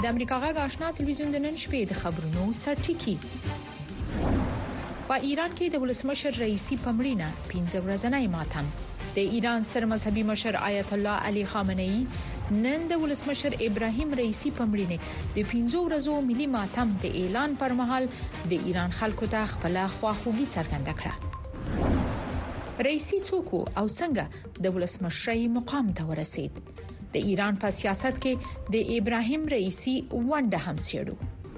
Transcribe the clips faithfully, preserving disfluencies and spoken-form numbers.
د امریکا غږ آشنا تلویزیون د نن شپې د خبرونو سرټکی. په ایران کې د ولسمشر رئیسی په مړینه پنځه ورځې ماتم. د ایران ستر مذهبي مشر آیت الله علي خامنه ای نن د ولسمشر ابراهیم رئیسی په مړینه د پنځه ورځو ملي ماتم د اعلان پر مهال د ایران خلکو ته خپل خواخوږي څرګنده کړه. رئیسی څوک او څنګه د ولسمشرۍ مقام ته ورسید؟ د ایران په سیاست کې د ابراهیم رئیسی ونډه هم څېړو.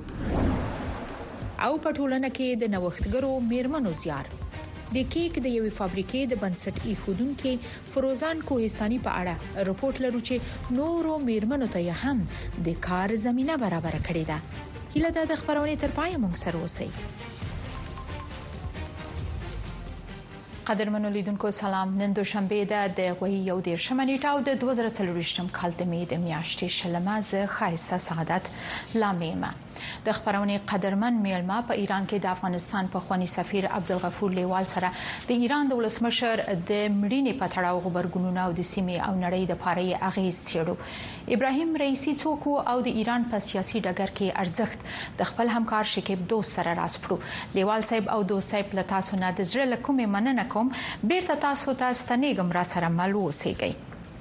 او په ټولنه کې د نوښتګرو میرمنو زیار د کیک د یوې فابریکې د بنسټ ایښودونکو فروزان کوهستاني په اړه رپورت لرو چې نورو میرمنو ته هم د کار زمينه برابر کړې ده. هیله ده د خبرونې تر پای موږ سره اوسئ. قدرمنو لیدونکو سلام. نن دوشنبه ده د غوي یو ډیر شمنیټه او د دوه زره څلورویشتم کال د می د میاشتې شلمه ز خایسته سعادت لامیمه. د خبرونې قدرمن میلمه په ایران کې د افغانستان په خواني سفیر عبدالغفور لیوال سره د ایران د ولسمشر د مړینې په تړاو خبرګونونه او د سیمې او نړۍ د پاره اغیز څېړو. ابراهیم رئیسی څوک او د ایران په سیاسي ډګر کې ارزښت د خپل همکار شکیب دوست سره راسپړو. لیوال صاحب او دوست صاحب له تاسو نه د زړه له کومې مننه کوم. بیرته تاسو ته ستنېږم را سره مل اوسئ.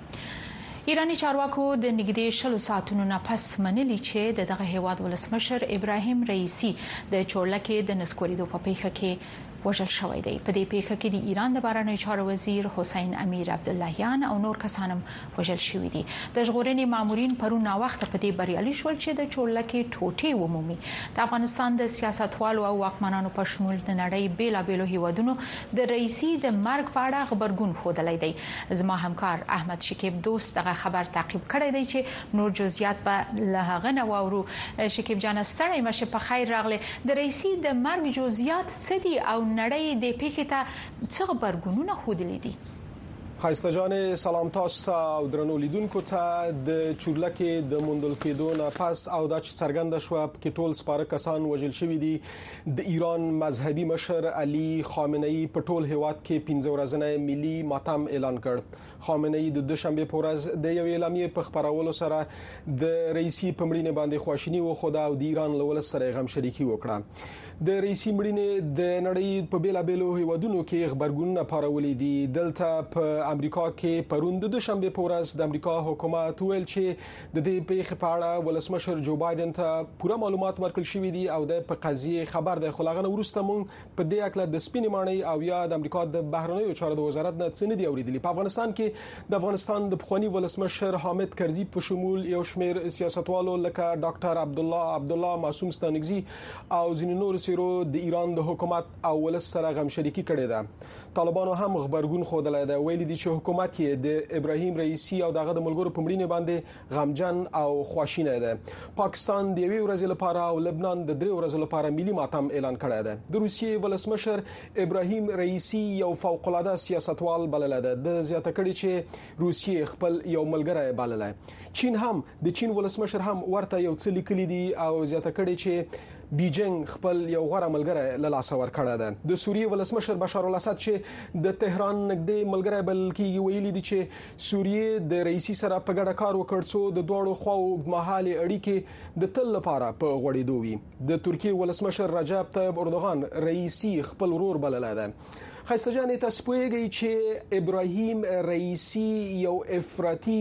ایرانی چارواکو د نږدې شلو ساعتونو نه پس منلي چې دغه هیواد ولسمشر ابراهیم رئیسی د چورلکې د نسکوریدو په پیښه کې وژل شوی دی. په دې پیښه کې د ایران د بهرنیو چارو وزیر حسین امیر عبداللهیان او نور کسانم وژل شوی دي. د ژغورنې مامورین پرون نا وخت په دې بریالي شول چې د چورلکې ټوټې ومومي. د افغانستان د سیاستوالو او واکمنانو په شمول د نړۍ بیلابېلو هیوادونو د رئیسی د مرګ په اړه خبرګون ښودلی دی. زما همکار احمد شکیب دوست دغه خبر تعقیب کړی دی چې نور جزئیات به له هغه نه واورو. شکیب جان ستړی مشه، په خیر راغلی. د رئیسی د مرګ جزئیات څه دي او نړۍ د پیښې ته څه خبرګونونه ښودلي دي؟ خایسته جان، سلام تاسو او درنو لیدونکو ته. د چورلکې د موندل کېدو نه پس او د څرګنده شو چې ټول سپاره کسان وژل شوی دي. د ایران مذهبي مشر علي خامنه ای په ټول هیواد کې پنځه ورځې ملي ماتم اعلان کړ. خامنه ای د دوشنبه په ورځ د یو اعلامیې په خبرولو سره د رئیسی په مړینې باندې خواشینی وښوده او د ایران له ولس سره غم شریکي وکړه. د رئیسی مړینې د نړۍ په بیلابېلو هیوادونو کې خبرګونونه پارولې دي. دلته په امریکا کې پرون د دوشنبه په ورځ د امریکا حکومت ویل چې د دې پیښې په اړه ولسمشر جو بایدن ته پوره معلومات ورکړل شوې دي او د په قضیه خبر دی. خو لغنه ورسته مونږ په دې اکله د سپینې ماڼۍ او یا د امریکا د بهرنیو چارو د وزارت نه څه نه دی اوریدلی. په افغانستان کې د افغانستان د پخوانی ولسمشر حامد کرزي په شمول یو شمېر سیاستوالو لکه ډاکټر عبدالله عبدالله معصوم ستانکزي او ځینې نور سیرو د ایران د حکومت او ولس سره غم شریکي کړې ده. طالبانو هم خبرګون خوده ده، ویلي دي چې حکومت یې د ابراهیم رئیسی او دغه د ملګرو په مړینې باندې غمجن او خواشینه ده. پاکستان د یوې ورځې لپاره او لبنان د درې ورځې لپاره ملي ماتم اعلان کړی ده. د روسیې ولسمشر ابراهیم رئیسی یو فوق العاده سیاستوال بلل ده. د زیاته کړي چې روسیې خپل یو ملګری بلل. چین هم د چین ولسمشر هم ورته یو څه لیکلي دي او زیاته کړي چې بیجینګ خپل یو غوړه ملګری له لاس ور کړی ده. د سوریې ولسمشر بشار الاسد چې د تهران نږدې ملګری بلل کېږي ویلي دي چې سوریې د رئیسی سره په ګډه کار وکړ څو د دوړو خواو اوږدمهالې اړیکې د تل لپاره په غوړېدو وي. د ترکیې ولسمشر رجب طیب اردوغان رئیسی خپل ورور بللی ده. خایسته جان، تاسو پوهیږئ چې ابراهیم رئیسی یو افراطي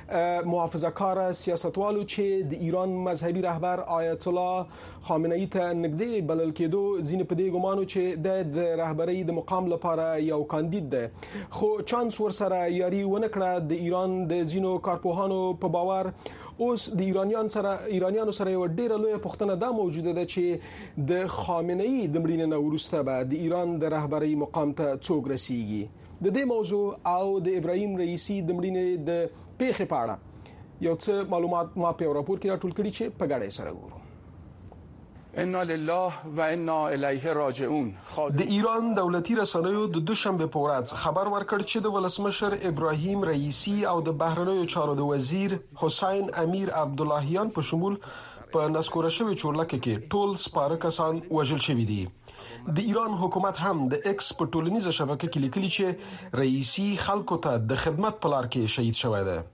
محافظه‌کار سیاستوالو چې د ایران مذهبي رهبر آیت الله خامنه ای ته نږدې بلل کېدو ځینې په دې ګمانو چې د رهبرۍ د مقام لپاره یو کاندید ده. خو چانس ورسره یاري ونه کړه. د ایران د ځینو کارپوهانو په باور اوس د ایرانیان سره ایرانیانو سره یو ډیره لویه پوښتنه دا موجوده ده چې د خامنه ای د مړینې نه وروسته به د ایران د رهبرۍ مقام ته څوک رسیږي. د دې موضوع او د ابراهیم رئیسی د مړینې د پیښې په اړه یو څه معلومات ما په راپور کې راټول کړي چې په ګډه سره ګورو. انا لله و انا الیه راجعون. د ایران دولتي رسنیو د دوشنبه په ورځ خبر ورکړ چې د ولسمشر ابراهیم رئیسی او د بهرنیو چارو د وزیر حسین امیر عبداللهیان په شمول په نسکوره شوی چورلکه کې ټول سپاره کسان وژل شوی دي. د ایران حکومت هم د ایکس په ټولنیزه شبکه کې لیکلي چې رئیسی خلکو ته د خدمت په لار کې شهید شوی دی.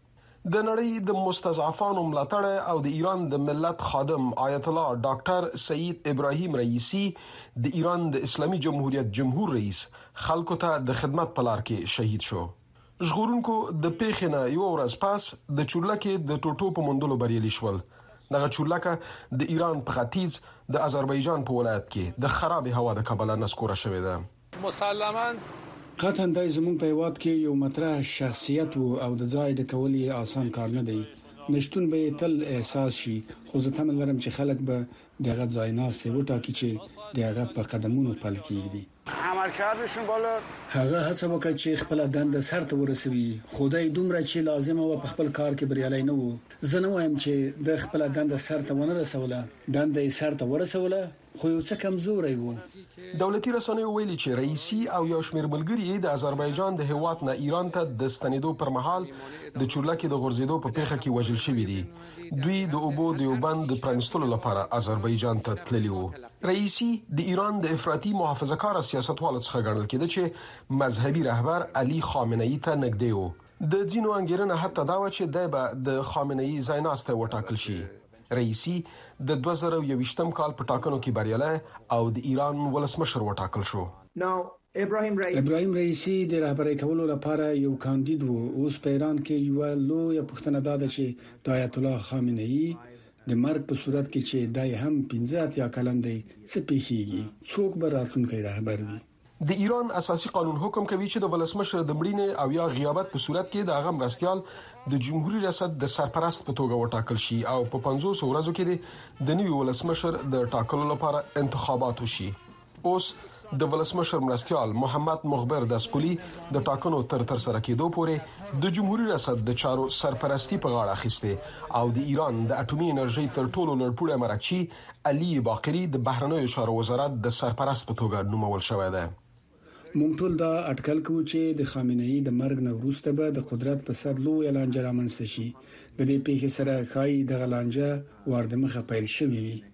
د نړۍ د مستضعفانو ملاتړ او د ایران د ملت خادم آیت الله ډاکټر سعید ابراهیم رئیسی د ایران د اسلامي جمهوریت جمهور رئیس خلکو ته د خدمت په لار کې شهید شو. ژغورونکو د پیښې نه یو ورځ پس د چورلکې د ټوټو په موندلو بریالي شول. دغه چورلکه د ایران په ختیځ د آذربایجان په ولایت کې د خراب هوا د کبله نسکوره شوې ده. مسلماً قطعاً دای زموږ په هیواد کې یو مطرح شخصیت وو او د ځای د کول یې آسان کار نه دی. نشټون به تل احساس شي، خو زه تمه لرم چې خلک به دغه ځای ناسته وټاکي چې دغه په قدمونو پل کېږي. عملکردشون بالا هغه هڅه وکړه چې خپل دنده سر ته ورسوي. خدای دومره چې لازم و په خپل کار کې بریالي نه وو. زه نه وایم چې د خپل دنده سر ته ونه رسوله، دنده یې سر ته ورسوله، خو یو څه کمزوري وو. دولتي رسنیو ویلي چې رئیسی او یو شمېر ملګری د آذربایجان د هیواد نه ایران ته د ستنېدو پر مهال د چورلکې د غورځېدو په پیښه کې وژل شوي دي. دوی د اوبو د یو بند د پرانستلو لپاره آذربایجان ته تللي وو. رئیسی د ایران د افراطي محافظه‌کار سیاستوالو څخه ګڼل کېده چې مذهبي رهبر علي خامنه ای ته نږدې وو. د ځینو انګیرنه حتی دا و چې د به د خامنه ای ځایناسته وټاکل شي. رئیسی د دوه زره یوویشتم کال په ټاکنو کې بریالی او د ایران ولسمشر وټاکل شو. نو ابراهیم رئیسی ابراهیم رئیسی د رهبرۍ کولو لپاره یو کاندید وو. اوس په ایران کې یو لوی پوښتنه ده چې د آیت الله خامنه ای د مرګ په صورت کې چې دای هم پنځه یا کلن دی څه پیښیږي، څوک به راتلونکی رهبر وي. د ایران اساسي قانون حکم کوي چې د ولسمشر د مړینې او یا غیابت په صورت کې د هغه مرستيال د جمهوریت ریاست د سرپرست په توګه وټاکل شي او په پنځوس ورځو کې د نوي ولسمشر د ټاکلو لپاره انتخابات وشي. اوس د ولسمشر مرستيال محمد مخبر داسپولی د ټاکنو تر تر سره کېدو پورې د جمهوریت ریاست د چارو سرپرستی په غاړه اخیسته او د ایران د اټومي انرژي تر ټولو لوړپوړی مرکزی علي باقری د بهرنیو چارو وزارت د سرپرست په توګه نومول شوی دی. مونږ ټول دا اټکل کوو چې د خامنه ای د مرګ نه وروسته به د قدرت په سر لوی لانجه رامنځته شي. د دې پیښې سره ښایي د لانجه واردمخه پیل شوې وي.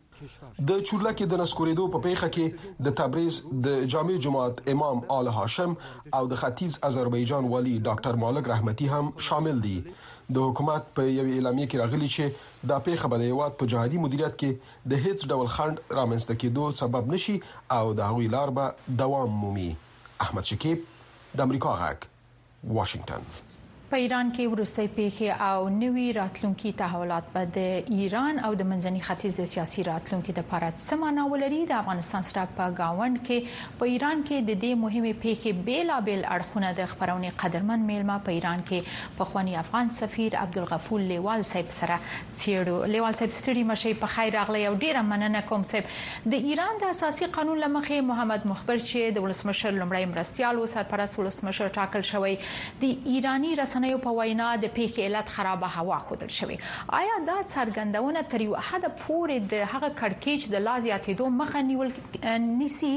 د چورلکې د نسکورېدو په پیښه کې د تبریز د جامع جماعت امام آل هاشم او د ختیځ آذربایجان والی ډاکټر مالک رحمتي هم شامل دي. د حکومت په یو اعلامیه کې راغلي چې دا پیښه به د هیواد په جهادي مدیریت کې د هیڅ ډول خنډ رامنځته کېدو سبب نشي او د هغوی لار به دوام مومي. احمد شکیب، د امریکا غږ، واشنگټن. په ایران کې ورستۍ پیښې او نوي راتلونکي تحولات به د ایران او د منځني ختیځ د سیاسي راتلونکي لپاره څه معنا ولري. د افغانستان سره په گاوند کې په ایران کې د دې مهمه پیښې بیلابل اړخونه د خبرونه قدرمن میلمه په ایران کې په خواني افغان سفیر عبدالغفور لیوال صاحب سره چیرو. لیوال صاحب ستړي مشي په خیر راغلی او ډیره مننه کوم صاحب. د ایران د اساسي قانون لمخې محمد مخبر چې د ولسمشر لمړی مرستيال او سرپرست ولسمشر ټاکل شوی د ایرانی رسنیو په وینا د پیښې علت خرابه هوا خودل شوی. آیا دا څرګندونه تر یو حد پورې د هغه کړکېچ د لازیاتېدو مخه نیول نسی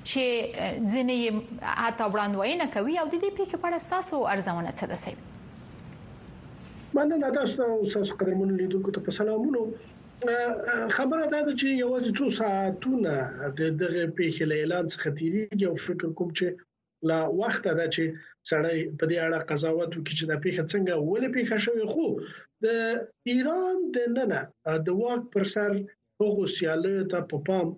چې ځینې حتی وړاندوینه کوي او د دې پیښې په اړه تاسو ارزونه څه ده صاحب؟ مننه تاسو اوس قدرمن لیدونکو ته په سلامونو. خبره دا ده چې یوازې څو ساعتونه د دغه پیښې له اعلان څخه تیریږي او فکر کوم چې لا وخت دا چې سړی په دې اړه قضاوت وکړي چې د پیښه څنګه ولې پیښه شوې. خو د ایران د ننه د واک پر سر هغو سیالیو ته په پام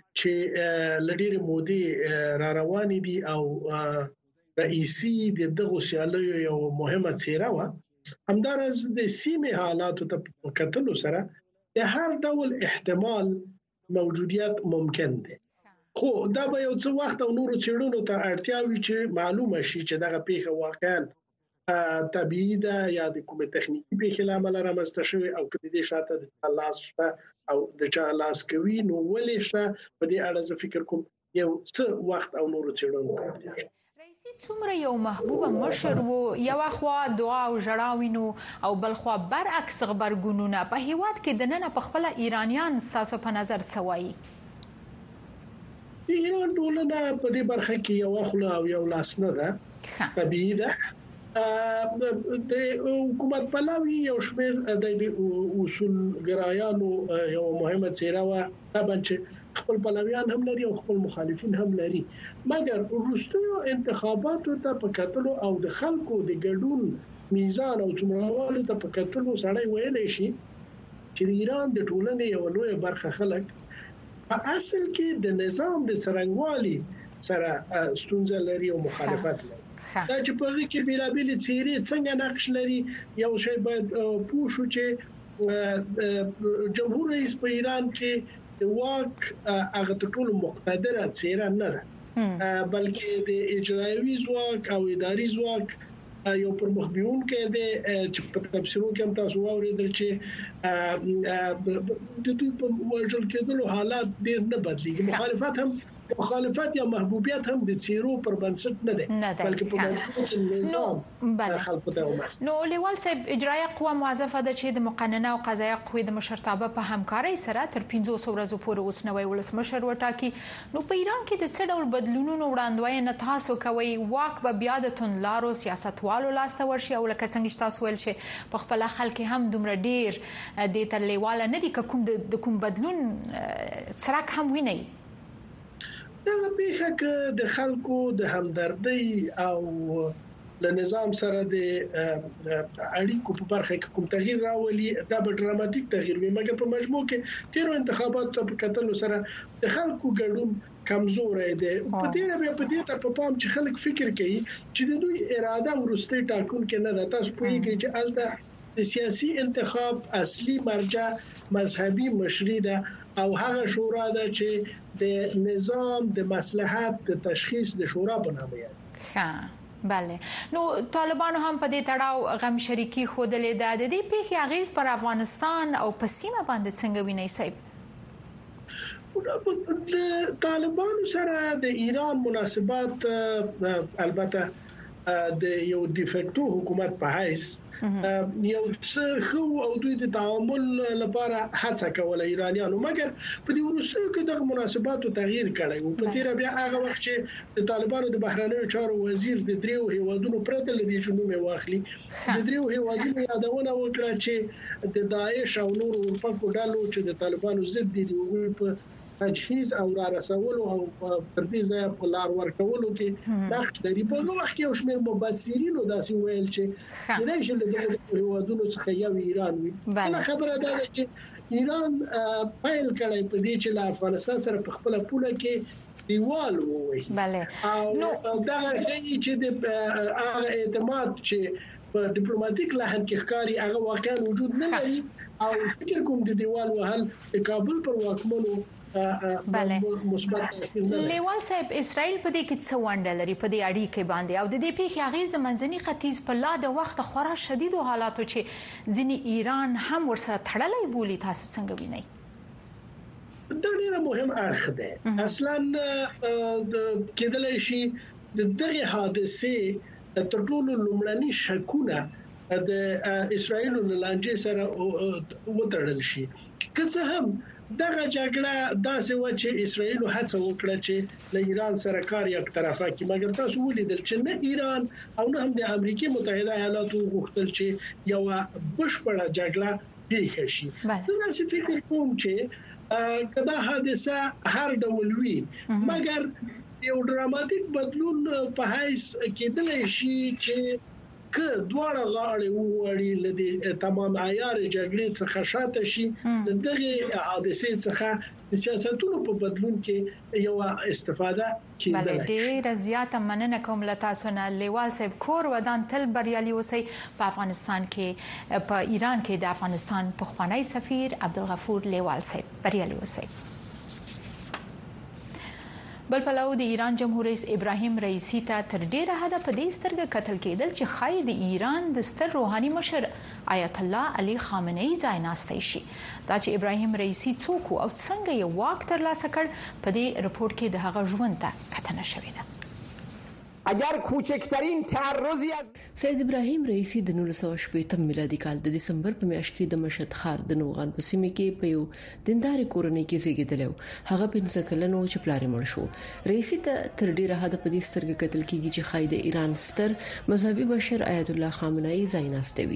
چې لډیر مودي را روان دي او رئیسی د دغه سیالیو یو مهمه څیره و. همدارس د سیمې حالاتو ته کتلو سره د هر ډول احتمال موجودیت ممکن دی. خو دا به یو څه وخت او نورو چیرونو ته اړتیا وي چې معلومه شي چې دغه پیښه واقعا طبيعي ده یا د کومه تخنیکی پیښه لامل رامنځته شوی او کله دې شاته د لاس شته او د چا لاس کوي نو ولې شته. په دې اړه زه فکر کوم یو څه وخت او نورو چیرونو ته اړتیا شي. څومره یو محبوب مشر وو، یو خوا دعا او جړاوینو او بل خوا برعکس خبرګونونه په هیواد کې د نن په خپل ایرانیان ستاسو په نظر څه وایي؟ د ایران ټولنه په دې برخه کې یو خلا او یو لاس نه ده. طبيعي ده د حکومت پلاوی یو شمېر د اصول ګرایانو یو مهمه څیره و. طبعا چې خپل پلاویان هم لري او خپل مخالفین هم لري، مګر وروستیو انتخاباتو ته په کتلو او د خلکو د ګډون میزان او څومره ته په کتلو سړی ویلی شي چې د ایران د ټولنې یو لوی برخه خلک په اصل کې د نظام د څرنګوالي سره ستونزه لري او مخالفت لري. دا چې په هغه کې بیلابیل څیرې څنګه نقش لري یو شی باید پوه شو چې جمهور رئیس په ایران کې د واک هغه ټول مقتدره څیره نه ده بلکې د اجرایوي ځواک او اداري ځواک یو پر مخبيون کې د چې په تفسیرو کې هم تاسو واوریدل چې د دوی په وژل کېدلو حالات ډېر نه بدلېږي. مخالفت هم مخالفت یا محبوبیت هم د چیرو پر بنسټ نه ده بلکې په مجموع نظام خلکو ته ومس. نو لیوال صاحب اجرایه قوه موظفه ده چې د مقننه او قضایه قوې د مشرتابه په همکارۍ سره تر پنځوس ورځې پورې اوسنوي ولسمشر وټاکي. نو په ایران کې د څه ډول بدلونونو وړاندوینه تاسو کوي؟ واک به بیا د توندلارو سیاستوالو لاسته ورشي او لکه څنګه تاسو ویل چې په خپل خلک هم دومره ډیر د تلیواله نه دي کوم د کوم بدلون څرک هم ویني؟ دا پیښه ک د خلکو د همدردی او له نظام سره د اړیکو په برخه کې کوم تغییر راولي دا به ډراماتیک تغییر وي مګر په مجموع کې تیرو انتخاباتو په کتلو سره د خلکو ګډون کمزورې ده. په دې نه په دې ته په پام چې خلک فکر کوي چې د دوی اراده ورسته ټاکون کې نه ده. تاسو پوهیږئ چې الته د سیاسي انتخاب اصلي مرجع مذهبي مشري ده او هغه شورا ده چې د نظام د مصلحت د تشخیص د شورا په نامه یاد. ها بله. نو طالبانو هم په دې تړاو غم شریکی خودلې ده. د دې پیښې اغیز پر افغانستان او په سیمه باندې څنګه وینئ صاحب؟ د طالبانو سره د ایران مناسبات البته د یو ډیفیکټو حکومت په حیث یو څه خو او دوی د تعامل لپاره هڅه کوله ایرانیانو مګر په دې وروستیو کې د مناسباتو تغییر کړی او په تیر بیا هغه وخت چې د طالبانو د بهرنیو چارو وزیر د دریو هیوادونو پرته لدی جنوب واخلي د دریو هیوادونو یادونه وکړه چې د داعش او نور ورپکو ډلو چې د طالبانو ضد دي دوی په تجهیز او را رسولو او تر دې ځای په لار ورکولو کې نقش لري. په هغه وخت کې یو شمېر مبصرینو داسې ویل چې د نشل د هیوادونو څخه یو ایران وي. بله خبره ده چې ایران فایل کړی په دې چې له افغانستان سره په خپل پوله کې دیوال ووي. بله نو دا هغه چې د هغه اعتماد چې په ډیپلوماټیک لحاظ کې ښکاری هغه واقعا وجود نه لري او فکر کوم د دیوال وهل د کابل پر واکمنو بله لیوال صاحب اسرائیل په دې کې څه ونډه لري په دې اړیکې باندې او د دې پیښې اغیز د منځني ختیځ په لا د وخت خورا شدیدو حالاتو چې ځینې ایران هم ورسره تړلې بولی تاسو څنګه وینئ؟ دا ډیره مهم اړخ ده. اصلا کېدلای شي د دغه حادثه تر ټولو لومړني شکونه د اسرائیل له لانجې سره وتړل شي. که څه هم دغه جګړه داسې و چې اسرائیل هڅه وکړه چې له ایران سره کار یک طرفه کړي مګر تاسو ولیدل چې نه ایران او نه هم د امریکای متحده ایالاتو غوښتل چې یو بشپړه جګړه پیښ شي. نو تاسو فکر کوم چې کدا حادثه هر ډول وي مګر یو ډراماتیک بدلون په حیث کېدلی شي چې که دواړه غاړې ووړي لدې تمام عیار جګړې څخه شاته شي دغه حادثې څخه د سیاستونو په بدلون کې یو استفاده کېدلی. بله ډېره زیاته مننه کوم له تاسو نه لیوال صاحب. کور ودان تل بریالي اوسئ. په افغانستان کې په ایران کې د افغانستان پخوانی سفیر عبدالغفور لیوال صاحب بریالي اوسئ. بل پلو د ایران جمهور رئیس ابراهیم رئیسی ته تر ډیره حده په دې سترګه کتل کېدل چې خای د ایران د ستر روحاني مشر آیت الله علي خامنه‌ای ځای ناستی شي. دا چې ابراهیم رئیسی څوک او څنګه یې واک ترلاسه کړ په دې رپورت کې د هغه ژوند ته کتنه شوې ده. اگر کوچکترین تعرضی از سید ابراهیم رئیسی د نولس سوه شپږم میلادي کال د دسمبر په میاشت کې د مشهد ښار د نوغان په سیمه کې په یو دیندار کورنۍ کې زیږیدل. هغه پنځه کلن و چې پلار یې مړ شو. رئیسی ته تر ډیره حد په دې سترګه کتل کېږي چې خای د ایران ستر مذهبي بشر آیت الله خامنه‌ای ځای ناستوي.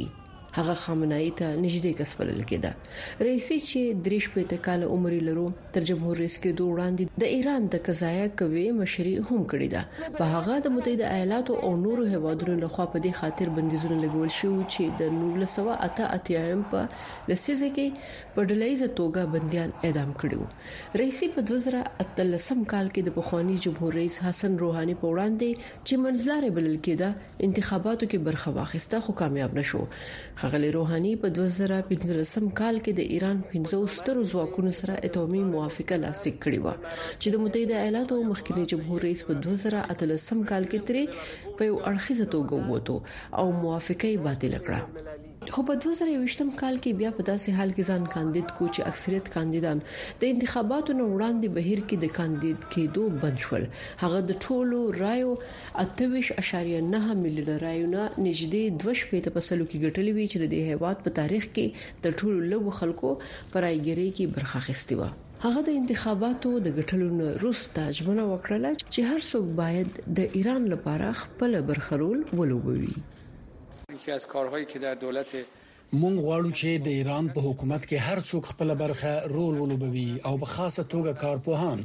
هغه خامنه‌ای ته نږدې کس بلل کېده. رئیسي چې دریش په کال عمر لرو تر جمهور رئیس کې دوه وړاندې د ایران د قضایا کوي مشري هم کړې ده. په هغه د متحده ایالاتو او نورو هیوادونو لخوا په دې خاطر بندیزونه لګول شو چې د نولس سوه اته اتیا په لسیزه کې په ډلهیزه توګه بنديان اعدام کړو. رئیسي په دوه زره اتلسم کال کې د پخوانی جمهور رئیس حسن روحاني په وړاندې چې منځلارې بلل کېده انتخاباتو کې برخه واخیسته خو کامیاب نشو. خغلی روحاني په دوه زره پنځلسم کال کې د ایران پنځو سترو ځواکونو سره اتومي موافقه لاسلیک کړې و چې د متحده ایالاتو مخکنی جمهور رئیس په دوه زره اتلسم کال کې ترې په یو اړخیزه توګه ووتو او موافقه یې باطل کړه. خو په دوه زره یوویشتم کال کې بیا په داسې حال کې ځان کاندید کو چې اکثریت کاندیدان د انتخاباتو نه وړاندې بهیر کې د کاندید کېدو بند شول. هغه د ټولو رایو اته اشاریه نه میلیونه رایونه نږدې دوه شپېته په سلو کې ګټلې وی چې د دې هیواد په تاریخ کې د ټولو لږو خلکو پرایګری کې برخه اخیستې و. هغه د انتخاباتو د ګټلو نه وروسته ژمنه وکړه چې هر څوک باید د ایران لپاره خپل برخرول ولوبوي. یکی از کارهایی که در دولت مونږ غواړو چې د ایران په حکومت کې هر څوک خپل برخه رول ولوبوي او په خاصه توګه کارپوهان.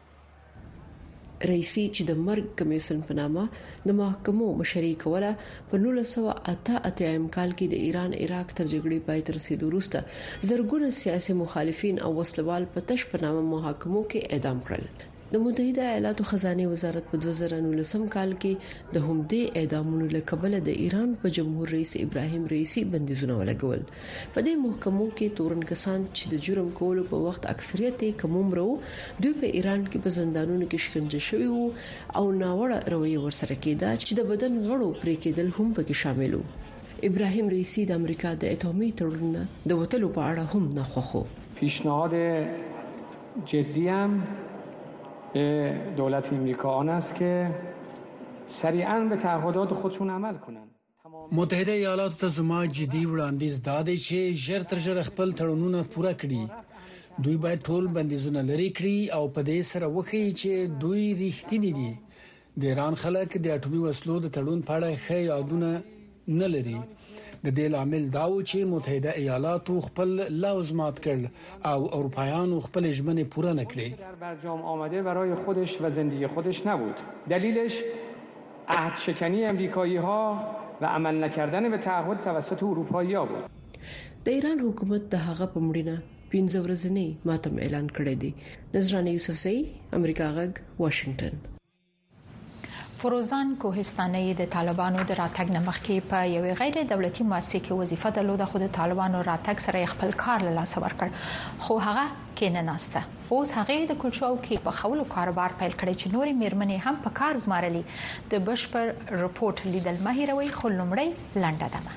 رئیسي چې د مرګ کمیشن په نامه د محکمو مشري کوله په نولس سوه اته اتیا کال کې د ایران عراق تر جګړې پای ته رسیدو وروسته زرګونه سیاسي مخالفین او وسلوال په تش په نامه محاکمو کې اعدام کړل. د متحده ایالاتو خزانه وزارت په دوه زره نولسم کال کې د همدې اعدامونو له کبله د ایران په جمهور رئیس ابراهیم رئیسی بندیزونه ولګول. په دې محکمو کې تورن کسان چې د جرم کولو په وخت اکثریت کومرو دوی په ایران کې په زندانونو کې شکنجه شوي وو او ناوړه رویه ورسره کېده چې د بدن غړو پرې کېدل هم پکې شامل وو. ابراهیم رئیسی د امریکا د اتومي تړون د وټلو په اړه هم نه خوخو. پیشنهاد جدی هم به دولت امریکا آن است که سریعاً به تعهدات خودشون عمل کنند. متحده ایالات ته زما جدي وړاندیز دا دی چې ژر تر ژره خپل تړونونه پوره کړي. دوی باید ټول بندیزونه لري کړي او په دې سره وښيي چې دوی ریښتینی دي. د ایران خلک د اټومي وسلو د تړون په اړه ښه یادونه نه لري. د دې لامل دا و چې متحده ایالاتو خپل لوز مات کړ او اروپایانو خپل ژمنې پوره نکړې. در برجام آمده برای خودش و زندگی خودش نبود. دلیلش عهد شکنی امریکایی ها و عمل نکردن به تعهد توسط اروپایی ها بود. د ایران حکومت د هغه په مړینه پنځه ورځې ماتم اعلان کړی دی. نظرانه یوسفزئی، امریکا غږ، واشنگټن. فروزان کوهستاني د طالبانو د راتګ نمخکې په یوې غیر دولتي مؤسسه کې وظیفه درلوده خو د طالبانو راتګ سره خپل کار له لاسه ورکړ خو هغه کې نه ناسته. اوس هغه د کلچاو کې په خولو کاروبار پیل کړی چې نوري میرمنې هم په کار ګمارلي. د بشپړ رپورت لیدل مهیروي خو لومړی لنډه ده.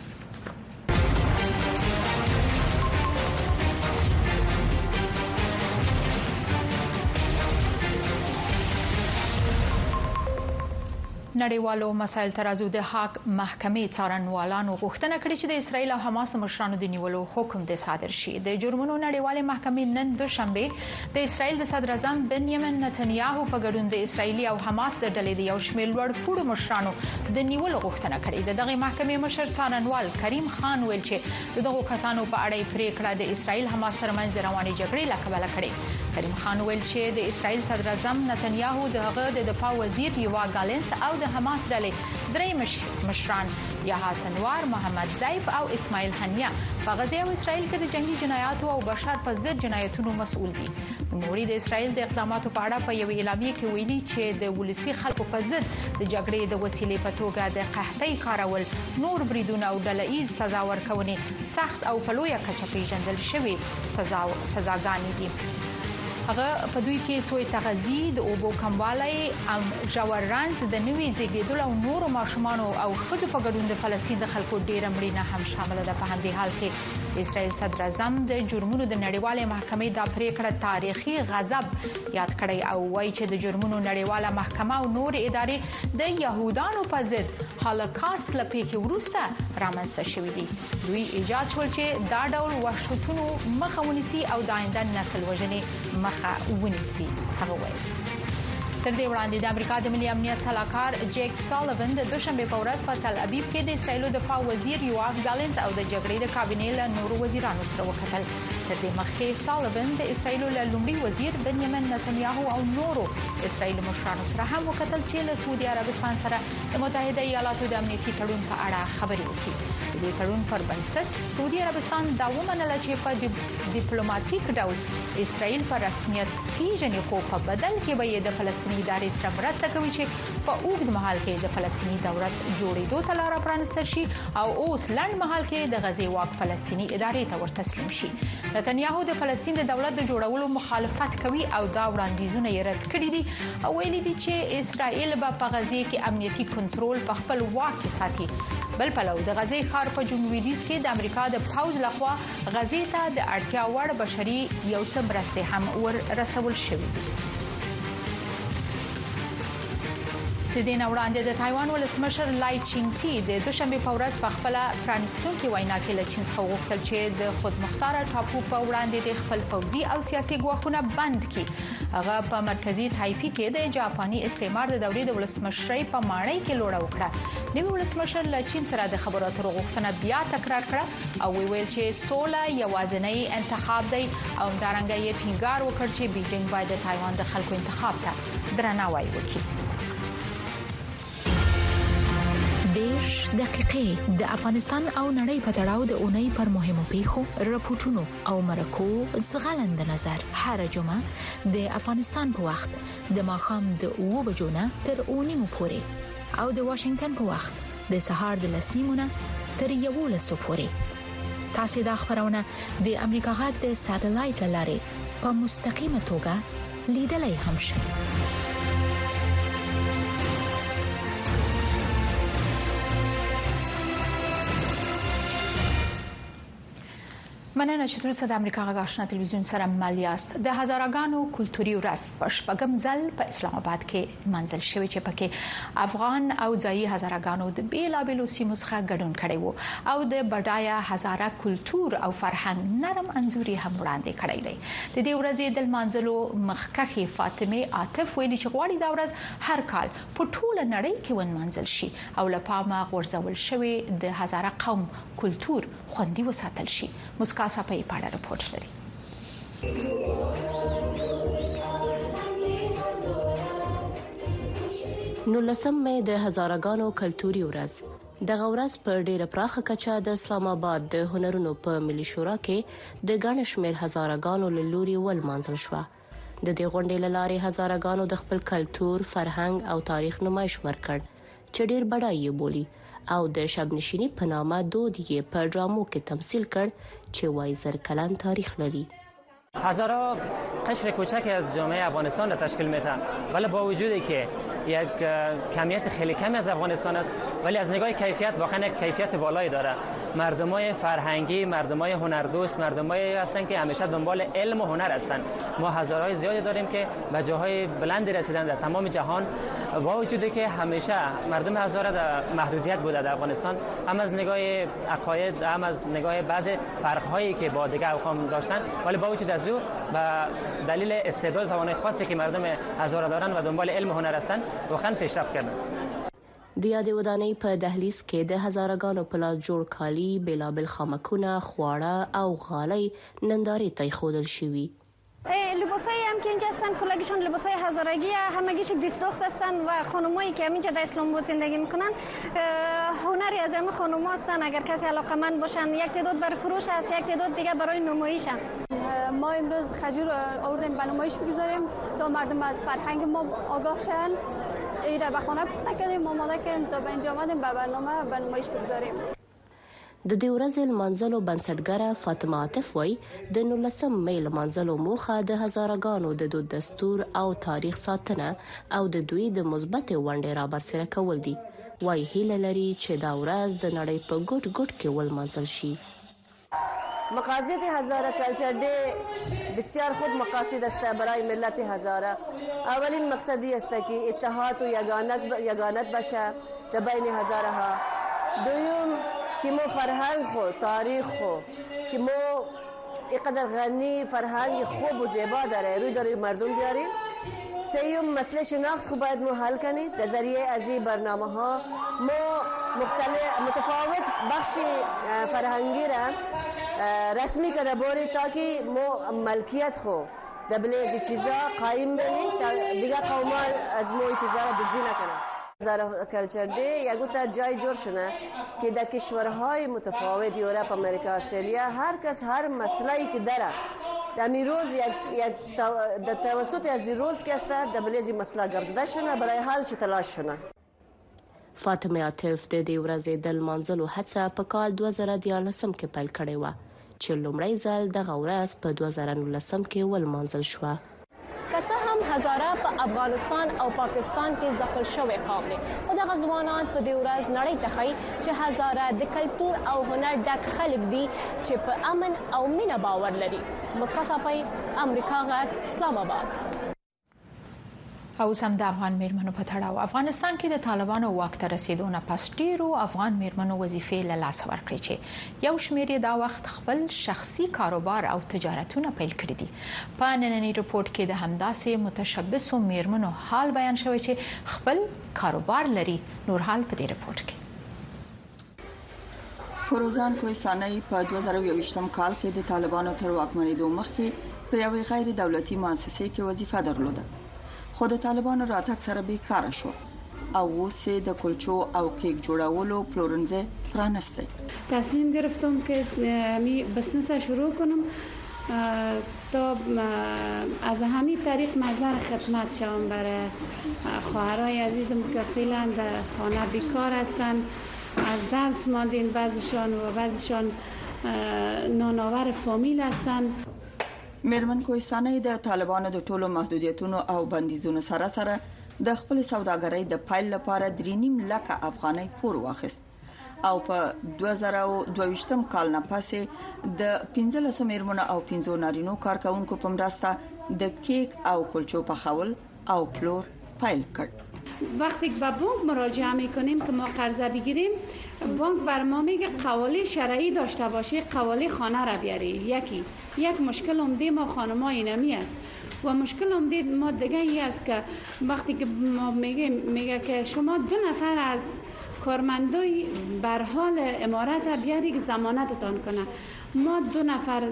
نړیوالو مسایل ترازو د حق محکمې څارنوالانو غوښتنه کړې چې د اسرایل او حماس مشرانو د نیولو حکم د صادر شي. د جرمونو نړیوالې محکمې نن دوشنبه د اسرایل د صدر اعظم بنیامین نتنیاهو په ګډون د اسرایلی او حماس د ډلې د یو شمېر لوړ پوړو مشرانو د نیولو غوښتنه کړې. دغه محکمې مشر څارنوال کریم خان ویل چې دغه کسانو په اړه پریکړه د اسرایل حماس ترمنځ روانې جګړې لکبله کړې. کریم خان ویل چې د اسرایل صدر اعظم نتنیاهو دغه د دفاع وزیر یوا ګالنس او د حماس ډلې درې مشران یحیی سنوار، محمد زیف او اسماعیل هنیه په غزه او اسرائیل کې د جنگي جنایاتو او بشر په ضد جنایتونو مسؤل دي. نوموړي د اسرائیل د اقداماتو په اړه په یو اعلامیه کې ویلي چې د ولسی خلکو په ضد د جګړې د وسیلې په توګه د قحطۍ کارول، نور بریدونه او ډله‌ایز سزا ورکونې سخت او په لویه کچه پیژندل شوی سزا سزاګانې دي. هغه په دوی کې سوی تغذیه د اوبو کموالی، ام ژور رنځ، د نوي زیږیدلو او نورو ماشومانو او ښځو په ګډون د فلسطین د خلکو ډیره مړینه هم شامل ده. په همدې حال کې د اسرائیل صدر اعظم د جرمونو د نړیوالې محکمې د پریکړه تاریخي غضب یاد کړی او وایي چې د جرمونو نړیواله محکمه او نور ادارې د يهودانو په ضد هولوکاست لپاره وروسته رامنځته شوې دي. دوی ایجاد شول چې دا ډول وحشتونو مخه ونیسي او د آینده نسل وژنې مخه ونیسي. هغه وایي تر دې وړاندې د امریکا د ملي امنیت صلاحکار جیک سالیوان د دوشنبه په ورځ په تل ابیب کې د اسرایل دفاع وزیر یوآف ګالنت او د جګړې د کابینې له نورو وزیرانو سره وکتل. تر دې مخکې سالیوان د اسرایل له لومړي وزیر بنیامین نتنیاهو او نورو اسرایل مشرانو سره هم وکتل چې له سعودي عربستان سره د متحده ایالاتو د امنیتي تړون په اړه خبرې وکړي. د دې تړون پر بنسټ سعودي عربستان دا ومنله چې په ډیپلوماټیک ډول اسرایل پر رسمیت پیژني، خو په بدل کې به د فلسطیني ادارې سره مرسته کوي چې په اوږد مهال کې د فلسطیني دولت جوړېدو ته لار پرانستل شي او اوس لنډ مهال کې د غزې واک فلسطیني ادارې ته ورتسلیم شي. نتنیاهو د فلسطین د دولت د جوړولو مخالفت کوي او دا وړاندیزونه یې رد کړي دي او ویلي دي چې اسرائیل به په غزې کې امنیتي کنټرول په خپل واک کې ساتي. بل پلو د غزې ښار په جنوبي لویدیځ کې د امریکا د پوځ لخوا غزې ته د اړتیا وړ بشري یو څه مرستې هم ور رسول شوې دي. د دې وړاندې د تایوان ولسمشر لای چینګ د دوشنبه په ورځ په خپل پرانستونکو وینا کې له چین څخه وغوښتل چې د خودمختار ټاپو په وړاندې د خپل پوځي او سیاسي ګواښونه بند کړي. هغه په مرکزی تایپی کې د جاپاني استعمار د دورې د ولسمشرۍ په ماڼۍ کې لوړه وکړه. نوی ولسمشر له چین سره د خبرو اترو غوښتنه بیا تکرار کړه او ویل چې سوله یوازینی انتخاب دی او دارنګه یې ټینګار وکړ چې بیجینګ باید د تایوان د خلکو انتخاب ته درناوی وکړي. دیش دقیقې د افغانستان او نړۍ په تړاو د اونۍ پر مهمو پیښو، راپورټونو او مرکو زغلند نظر هر جمعه د افغانستان په وخت د ماښام د اوو بجو نه تر اوو نیمو پورې او د واشنگټن په وخت د سهار د لس نیمو نه تر یوولسو پورې. تاسو د خبرونه د امریکا غږ د ساتلایت لارې په مستقیمه توګه لیدلای هم شئ. مننه چې تاسو د امریکا غږ آشنا تلویزیون سره مل یاست. د هزارهګانو کلتوري ورځ په شپږم ځل په اسلام آباد کې منځل شوی چې پکې افغان او ځایي هزارهګانو د بیلابېلو سیمو څخه ګډون کړي وو او د بډایه هزاره کلتور او فرهنګ نرم انځور هم وړاندې کړی دی. د دې ورځې د منځلو مخکخه فاطمه عاطف ویلي چې غواړي دا ورځ هر کال په ټوله نړۍ کې ونمنځل شي او لپاره غورځول شوی د هزاره قوم کلتور خوندي وساتل شي. مسکا صاحب په اړه رپورټ لري. نولسم مې د هزارهګانو کلتوري ورځ د غورز پر ډیره پراخه کچه د اسلام آباد د هنرونو په ملي شورا کې د ګڼ شمېر هزارهګانو له لوري ول مانځل شو. د دې غونډې له لارې هزارهګانو د خپل کلتور، فرهنګ او تاریخ نمایش ورکړ چې ډیر بډای بولی او د شب نشینی په نامه دود یې په ډرامو کې تمثیل کړ چې وای زر کلن تاریخ لري. هزارها قشر کوچک از جامعه افغانستان را تشکیل میدن، ولی با وجودی که یک کمیت خیلی کمی از افغانستان است ولی از نگاه کیفیت واقعا یک کیفیت بالایی داره. مردمای فرهنگی، مردمای هنردوست، مردمایی هستند که همیشه دنبال علم و هنر هستند. ما هزارهای زیادی داریم که به جاهای بلندی رسیدن در تمام جهان، با وجودی که همیشه مردم هزاره در محدودیت بوده در افغانستان، هم از نگاه عقاید، هم از نگاه بعض فرق‌هایی که با دیگر اقوام داشتن، ولی با وجود از او و دلیل استعداد توانایی خاصی که مردم هزاره دارن و دنبال علم و هنر هستند واقعا پیشرفت کردن. د یادې ودانۍ په دهلیز کې د هزارهګانو په لاس جوړ کالي، بېلابېل خامکونه، خواړه او غالۍ نندارې ته ایښودل شوي. لباسایی هم که اینجا هستن کلگیشون لباسای هزارگی، همگیش دستدخت هستن و خانمایی که همینجا در اسلام آباد زندگی میکنن هنری از همه خانم‌ها هستن. اگر کسی علاقه‌مند باشن یک تعداد برای فروش است، یک تعداد دیگه برای نمایش هم. ما امروز خجور آوردیم به نمایش بگذاریم تا مردم از فرهنگ ما آگاه شن. ایره به خانه پخته کردیم، آماده کردیم تا به اینجا آمدیم به برنامه به نمایش بگذاریم. د دې ورځې لمانځلو بنسټګره فاطمه عاطف وایي د نولسم مې لمانځلو موخه د هزارهګانو د دود دستور او تاریخ ساتنه او د دوی د مثبت ونډې رابرسېره کول دي. وایي هیله لري چې دا ورځ د نړۍ په ګوټ ګوټ کې ولمانځل شي. مقاصد هزاره کلچر دی بسیار خود مقاصد است برای ملت هزاره. اولین مقصدی است که اتحاد و یگانت یگانت باشه در بین هزاره ها. دوم که ما فرهنگ خو تاریخ خو که ما اینقدر غنی فرهنگ خوب و زیبا داره روی داره مردم بیاریم سیوم مسئله شناخت خو باید مو حل کنید در ذریعه از این برنامه ها مو مختلف متفاوت بخش فرهنگی را رسمی کرده باری تاکه مو ملکیت خو در بلیزی چیزا قایم بینید تا دیگه قوما از مو این چیزا را دزدی نکنه. هزاره کلچر دی یکو تا جای جور شده که در کشورهای متفاوت اروپا، امریکا، استرالیا هر کس هر مسئله‌ای که داره در می روز یک یک در توسط از این روز که است در بلیزی مسئله گرزده شده برای حل چې تلاش شده. فاطمه عاطف د دې ورځې د لمانځلو هڅه په کال دوه زره دیارلسم کې پیل کړې وه چې لومړی ځل دغه ورځ په دوه زره نولسم کې ولمانځل شوه. که څه هم هزاره په افغانستان او پاکستان کې ځپل شوی قوم دی، خو دغه ځوانان په دې ورځ نړۍ ته ښیي چې هزاره د کلتور او هنر ډک خلک دي چې په امن او مینه باور لري. مسکا صافی، امریکا غږ، اسلام آباد. او سم د افغان میرمنو په تړاو افغانستان کې د طالبانو واک ته رسیدو نه پس ډیرو افغان میرمنو وظیفې له لاسه ورکړې چې یو شمېر دا وخت خپل شخصي کاروبار او تجارتونه پیل کړي دي. په نننۍ رپورت کې د همداسې متشبثو میرمنو حال بیان شوی چې خپل کاروبار لري. نور حال په دې رپورت کې. فروزان کوهستاني په دوه زره یوویشتم کال کې د طالبانو تر واکمنېدو مخکې په یوې غیر دولتي مؤسسې کې وظیفه درلوده. خو د طالبانو راتګ سره بیکاره شو او اوس د کلچو او کیک جوړولو پلورنځي پرانسته. تصمیم گرفتم که می بزنس شروع کنم تا از همین طریق مظهر خدمت شوم برای خواهرای عزیزم که فعلا در خانه بیکار هستند، از درس ماندین، بعضیشان و بعضیشان نانآور فامیل هستند. میرمن کوهستاني د طالبانو د ټولو محدودیتونو او بندیزونو سره سره د خپل سوداګرۍ د پایل لپاره درې نیم لک افغانۍ پور واخیست او په دوه زره دوه کال نه پسې د پنځلس میرمنو او پنځو نارینو کارکونکو په مرسته د کیک او کلچو پخول او پلور پایل کړ. وقتی که به بانک مراجعه میکنیم که ما قرضه بگیریم، بانک بر ما میگه قوالی شرعی داشته باشی، قوالی خانه را بیاری. یکی یک مشکل عمده ما خانم‌ها اینمی است و مشکل عمده ما دیگه ای است که وقتی که ما میگه میگه که شما دو نفر از کارمندای بر حال امارت بیاری که ضمانتتان کنه، ما دو نفر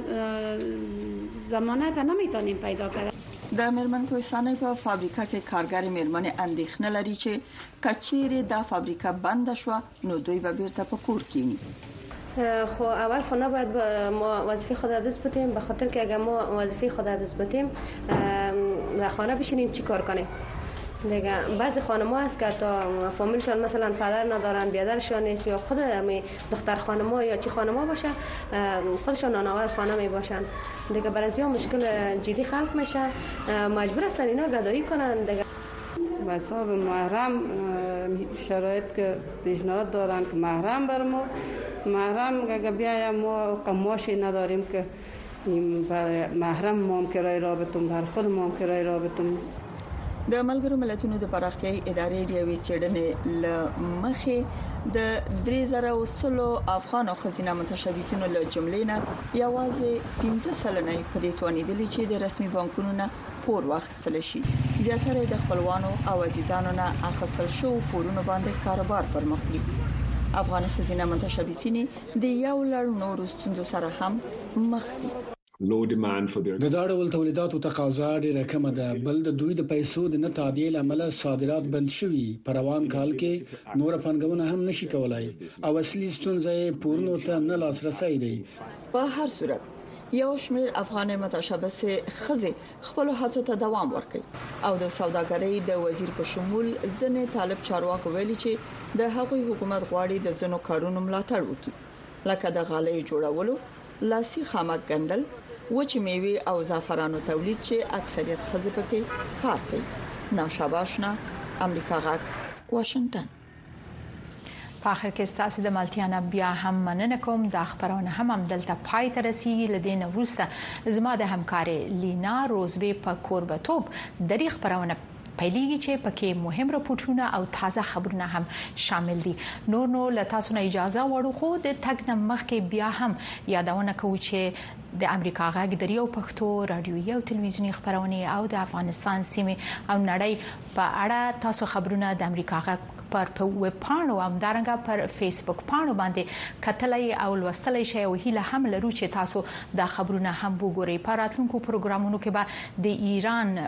ضمانت نمیتونیم پیدا کنیم. د میرمن کوهستاني په فابریکه کې کارګر میرمن اندېښنه لري چې کچېره دا فابریکه بند شو نو دوی به بیرته په کور کېني. خو اول خو نباید ما وظیفه خود را دست بدیم، به خاطر که اگر ما وظیفه خود را دست بدیم در خانه بشینیم چی کار کنیم دیگه. بعضی خانم‌ها هست که تا فامیلشان مثلا پدر ندارن، بیادرشان نیست یا خود می دختر خانم‌ها یا چی خانم‌ها باشه خودشان نانآور خانه می باشن دیگه. برای زیاد مشکل جدی خلق میشه، مجبور هستن اینا گدایی کنن دیگه. حساب محرم شرایط که پیشنهاد دارن که محرم بر ما محرم اگه بیایم ما قماشی نداریم که بر محرم ما هم کرای را بتون، بر خود ما هم کرای را بتون. د ملګرو ملتونو د پراختیايي ادارې د یوې څېړنې لمخې د درې زره وسلو افغان خزینه متشبثینو له جملې نه یوازې پنځه سلنه په دې توانیدلې چې د رسمي بانکونو نه پور واخیستل شي. زیاتره د خپلوانو او عزیزانو نه اخیستل شو پورونو باندې کاروبار پرمخ وړي. افغان خزینه متشبثین د یو لړ نورو ستونزو سره هم مخ دي. د دا ډول تولیداتو تقاضا ډیره کمه ده، بل د دوی د پیسو د نه تادیې لامل صادرات بند شوي. په روان کال کې نور پانګونه هم نشي کولای او اصلي ستونزه پورونو ته نه لاسرسي دی. په هر صورت یو شمېر افغان متشبث خزې خپل هڅو ته دوام ورکړي او د سوداګرۍ د وزیر په شمول ځنې طالب چارواکو ویلي چې د هغوی حکومت غواړي د ځنو کارونو ملاتړ وکړي، لکه د غالۍ جوړولو، لاسي خامک ګنډل، وچ میوه او زعفرانو تولید چې اکثریت خزې پکې کار کوي. ناشاباشنا امریکا غاک، واشنگټن. په اخر کې ستاسو د ملتیا بیا هم مننه کوم. د خبرونه هم هم دلته پای ته رسیدي. لدین وروسته زما د همکارې لینا روزبه په کوربتوب د خبرونه پیلېږي چې پکې مهم راپورټونه او تازه خبرونه هم شامل دي. نور نو له تاسو نه اجازه غواړو خو د تګ نه مخکې بیا هم یادونه کوو چې د امریکا غږ د یو پښتو رادیويي او تلویزیونی خبرونه او د افغانستان سیمه او نړۍ په اړه تاسو خبرونه د امریکا غږ پر ویب پاڼو او همدارنګه پر فیسبوک پاڼو باندې کتلای او لوستلای شئ او هیله هم لرو چې تاسو دا خبرونه هم وګورئ. په راتلونکو پروګرامونو کې به د ایران